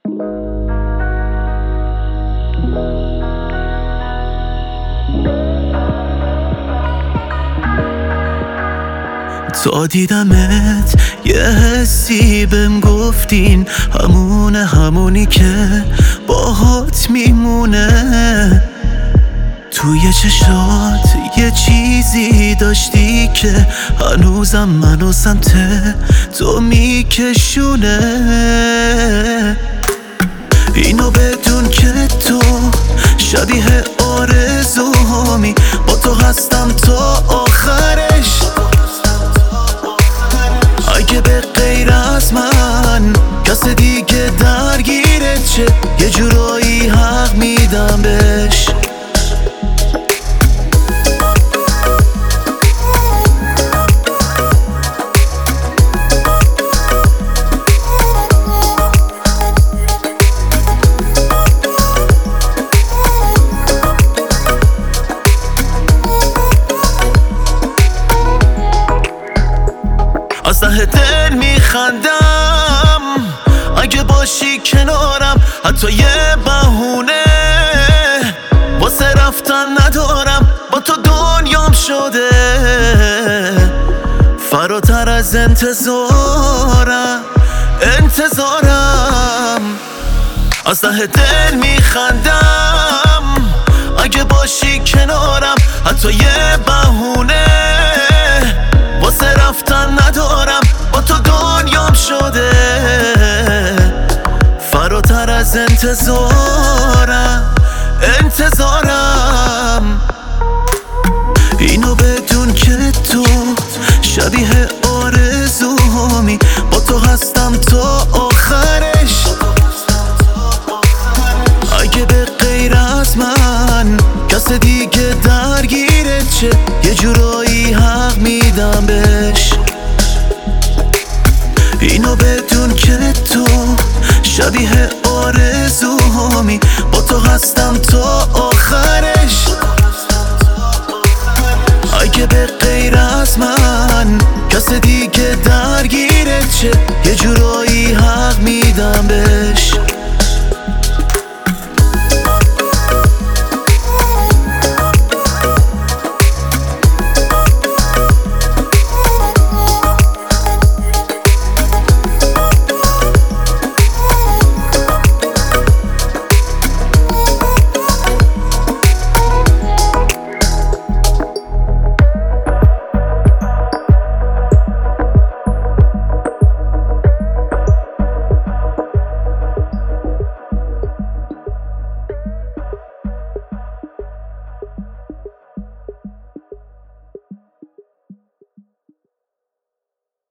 تا دیدمت یه حسی بهم گفتین همونی که باهات میمونه. توی چشات یه چیزی داشتی که هنوزم منو سمت تو میکشونه. اینو بدون که تو شبیه آرزوهامی، با تو هستم تا آخرش. اگه به غیر از من کس دیگه درگیرت شه، یه جورایی حق میدم بهش. از ته دل میخندم اگه باشی کنارم، حتی یه بهونه واسه رفتن ندارم. با تو دنیام شده فراتر از انتظارم. از ته دل میخندم اگه باشی کنارم، حتی یه بهونه واسه رفتن ندارم. با تو دنیام شده فراتر از انتظارم. اینو بدون که تو شبیه آرزوهامی، با تو هستم تا آخرش. اگه به غیر از من کس دیگه درگیرت شه، یه جورایی حق میدم بهش. اینو بدون که تو شبیه آرزوهامی، با تو هستم تا